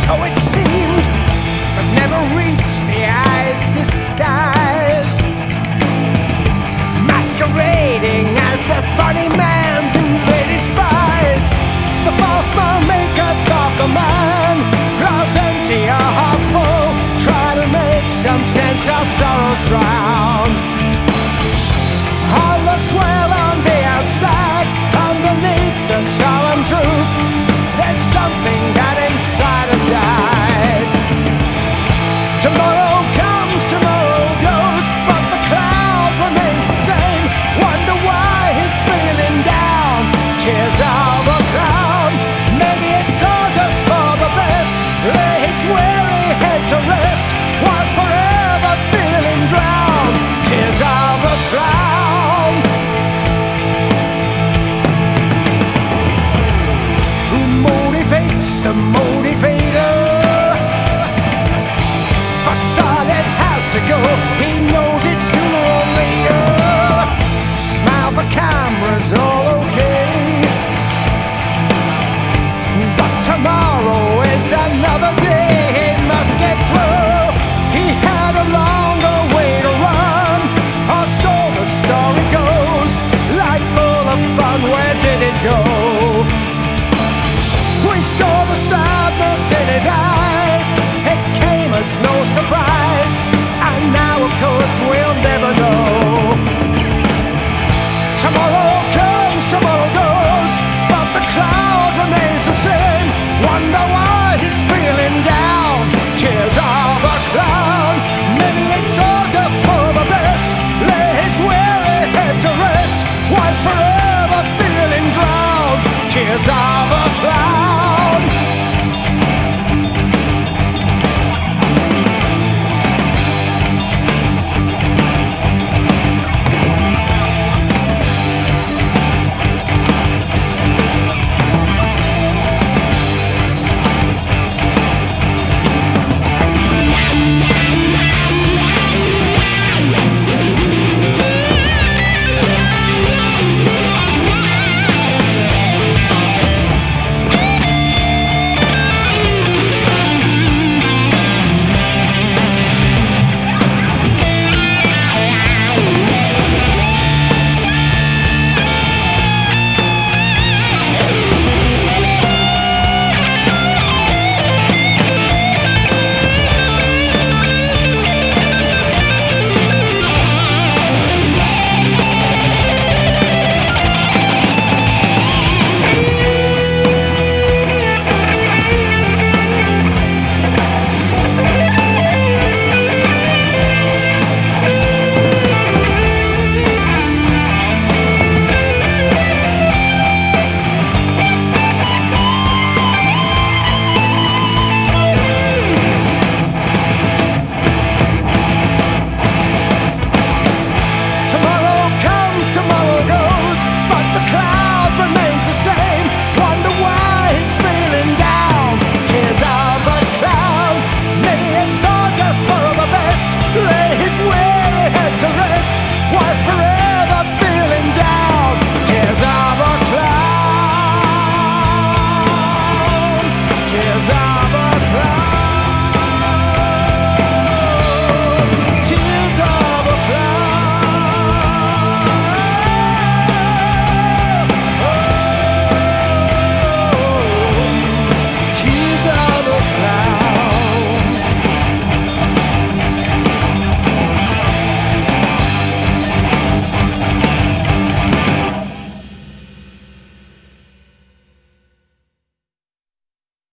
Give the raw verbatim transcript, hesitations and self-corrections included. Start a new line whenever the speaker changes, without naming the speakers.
so it seemed, but never reached the eye's disguise, masquerading as the funny man they despise. The false smile maketh of the man, glass empty, a heart full. Try to make some sense of sorrows drown. All looks well on the outside, underneath the solemn truth, there's something that inside has died. Tomorrow comes, tomorrow goes, but the cloud remains the same. Wonder why he's feeling down, tears of a clown. Maybe it's all just for the best. Lay his weary head to rest, was forever feeling drowned, tears of a clown. Who motivates the motivator? For solid has to go, he knows